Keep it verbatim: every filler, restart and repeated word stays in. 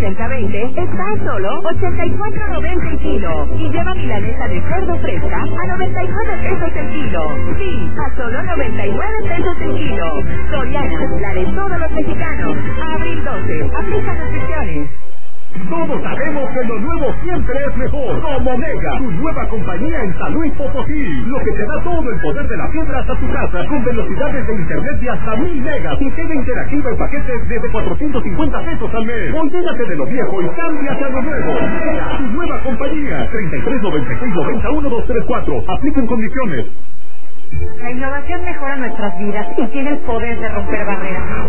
sesenta veinte está a solo ochenta y cuatro noventa el kilo. Y lleva milanesa de cerdo fresca a noventa y nueve pesos el kilo. Sí, a solo noventa y nueve pesos el kilo. Soriana, la de todos los mexicanos. Abril doce, aplica restricciones. Todos sabemos que lo nuevo siempre es mejor. Como Mega, tu nueva compañía en San Luis Potosí. Lo que te da todo el poder de la fibra hasta tu casa, con velocidades de internet de hasta mil megas, y tele interactiva en paquetes desde cuatrocientos cincuenta pesos al mes. Olvídate de lo viejo y cámbiate a lo nuevo. Mega, tu nueva compañía. treinta y tres noventa y seis noventa uno dos tres cuatro. Aplican condiciones. La innovación mejora nuestras vidas y tiene el poder de romper barreras.